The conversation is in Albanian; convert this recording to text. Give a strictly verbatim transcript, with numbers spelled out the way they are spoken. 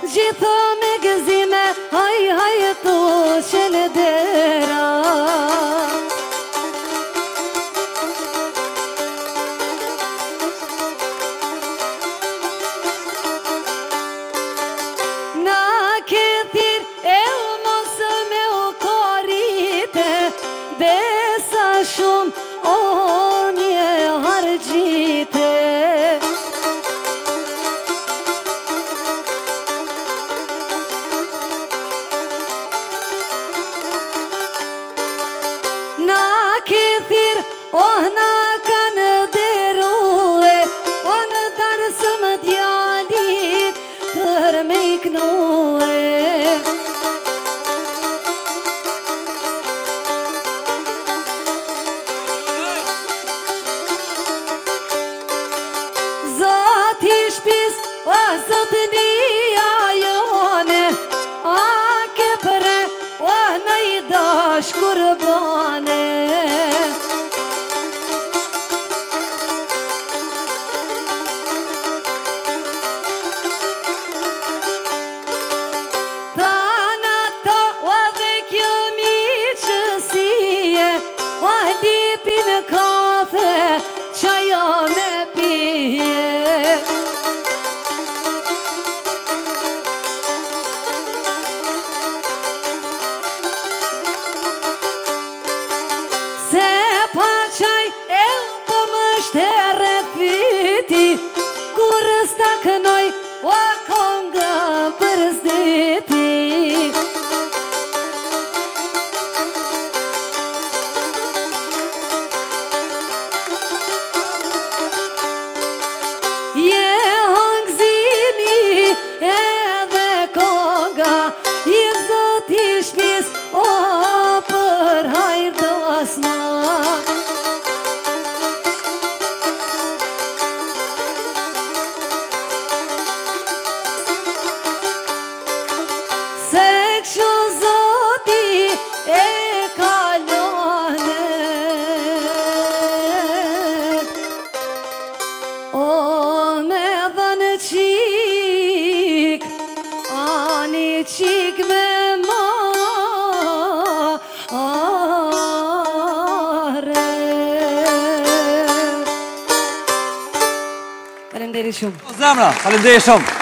gjitha me gëzime, haj haj tu që në dera. Na këthir e u mos me u korite, besa shumë o një hargjite. Na këthir, oh na kanë derue, oh në darësë më djalit, për me iknue. Zoti shpis, o zotë një ajone, a ke pre, o në i dash kurbane. Tana ta, o dhe kjo miqësie, o dipin kafe, qajo me pije. Se pa qaj e po më shtere fiti, kur s'ta kënoj, o konga për zdeti. Je hangzimi edhe konga, i zoti shpis, o për hajdasna. Se kështu zoti e kalone, o me dhënë qik, ani qik me ma are. Faleminderit shumë. Zemra, faleminderit shumë.